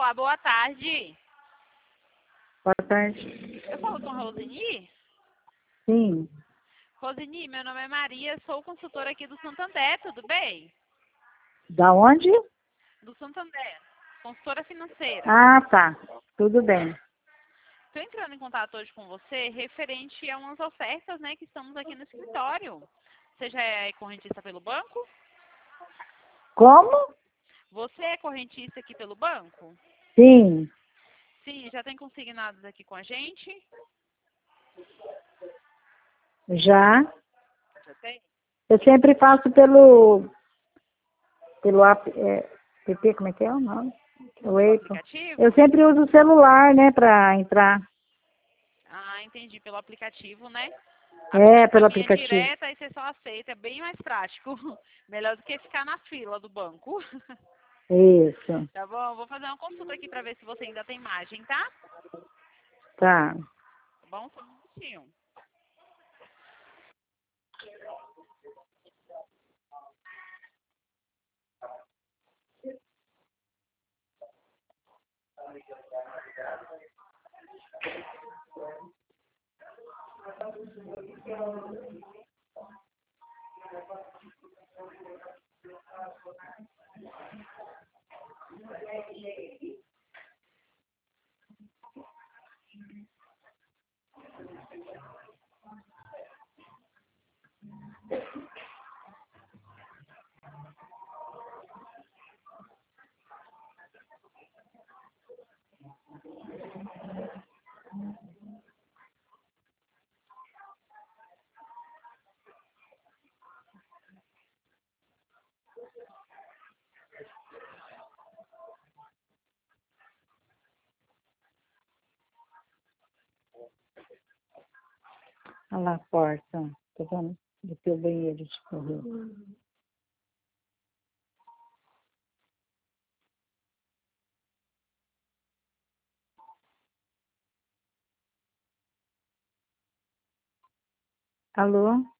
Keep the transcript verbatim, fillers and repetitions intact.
Olá, boa tarde. Boa tarde. Eu falo com a Roseni? Sim. Roseni, meu nome é Maria, sou consultora aqui do Santander, tudo bem? Da onde? Do Santander, consultora financeira. Ah, tá. Tudo bem. Estou entrando em contato hoje com você referente a umas ofertas, né, que estamos aqui no escritório. Você já é correntista pelo banco? Como? Você é correntista aqui pelo banco? Sim. Sim, já tem consignados aqui com a gente? Já. Já tem? Eu sempre faço pelo pelo app, é, P P, como é que é o nome? O Pelo Apple. aplicativo? Eu sempre uso o celular, né, para entrar. Ah, entendi, pelo aplicativo, né? É, pelo Caminha aplicativo. direta e você só aceita, é bem mais prático. Melhor do que ficar na fila do banco. Isso. Tá bom? Vou fazer uma consulta aqui pra ver se você ainda tem margem, tá? Tá. Tá bom? Só um minutinho. Olha lá a porta. Tô vendo do teu banheiro de correr. Alô?